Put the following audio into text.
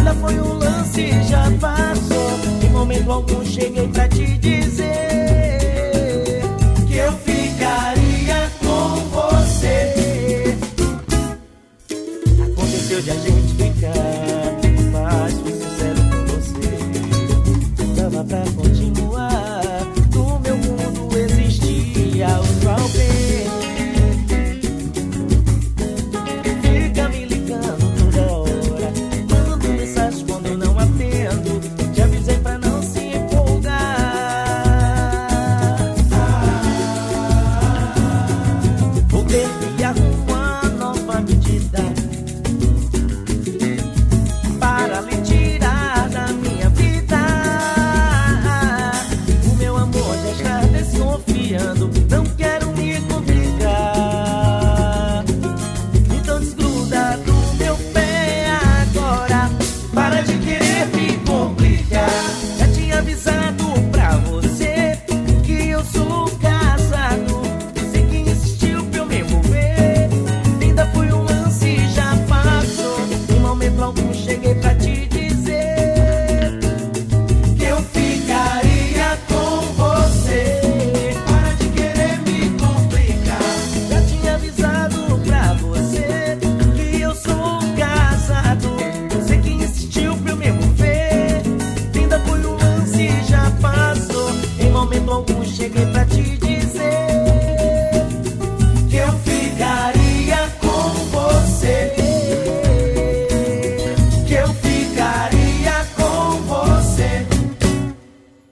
Ainda foi um lance, já passou. Em momento algum cheguei pra te dizer que eu ficaria com você. Aconteceu de a gente ficar, mas fui sincero com você. Dava pra continuar, no meu mundo existia outro alguém. Fica me ligando toda hora, manda mensagem quando eu não atendo. Te avisei pra não se empolgar. Vou ter que arrumar nova medida para lhe tirar da minha vida. O meu amor já está desconfiando, não quero me complicar. Então desgruda do meu pé agora, para de querer me complicar. Já tinha avisado pra você que eu sou casado. Sei que insistiu pra eu me envolver. Ainda foi um lance, já passou. Em momento algum cheguei pra te dizer que eu ficaria com você. Para de querer me complicar. Já tinha avisado pra você que eu sou casado. Sei que insistiu pra eu me envolver. Ainda foi um lance, já passou. Em momento algum cheguei pra